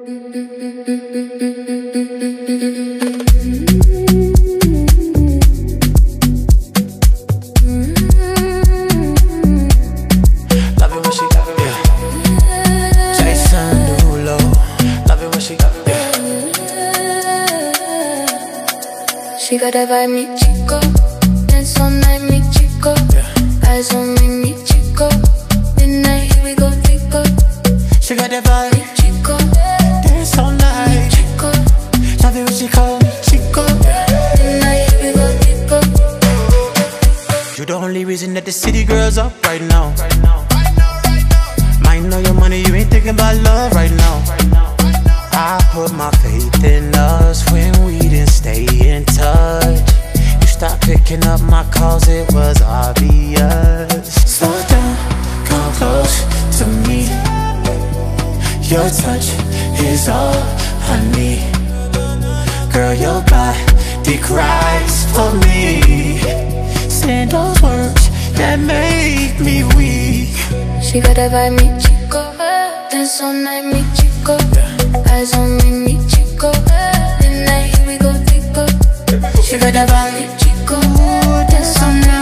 She got that vibe, mi chico. Dance all night, mi chico. Eyes on me, mi chico. Midnight, here we go, chico. She got that vibe, mi chico. Dance all night, mi chico. Love it when she call me chico. Midnight, here we go, chico. You the only reason that the city girls up right now. Might know your money, you ain't thinking about love right now. I put my faith in us when we didn't stay in touch. You stopped picking up my calls, it was obvious. Slow down, come close to me. Your touch is all I need. Girl, your body cries for me. Saying those words that make me weak. She got that vibe, mi chico. Dance all night, mi chico. Eyes on me, mi chico. Midnight, here we go, chico. She got that vibe, mi chico. Dance all night.